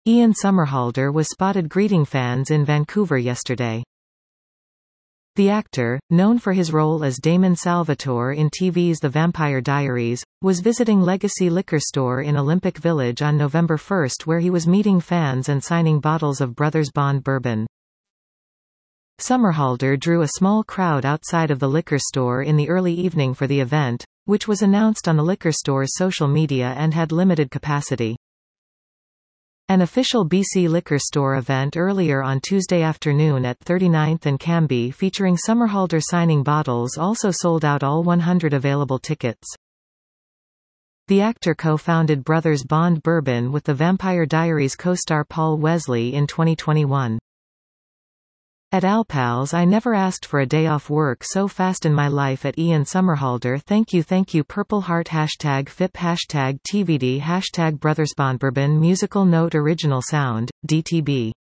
Ian Somerhalder was spotted greeting fans in Vancouver yesterday. The actor, known for his role as Damon Salvatore in TV's The Vampire Diaries, was visiting Legacy Liquor Store in Olympic Village on November 1 where he was meeting fans and signing bottles of Brothers Bond bourbon. Somerhalder drew a small crowd outside of the liquor store in the early evening for the event, which was announced on the liquor store's social media and had limited capacity. An official BC Liquor Store event earlier on Tuesday afternoon at 39th and Cambie featuring Somerhalder signing bottles also sold out all 100 available tickets. The actor co-founded Brothers Bond Bourbon with The Vampire Diaries co-star Paul Wesley in 2021. At Alpals, I never asked for a day off work so fast in my life. At Ian Somerhalder, thank you Purple Heart #FIP #TVD #BrothersBondBourbon Musical Note Original Sound, DTB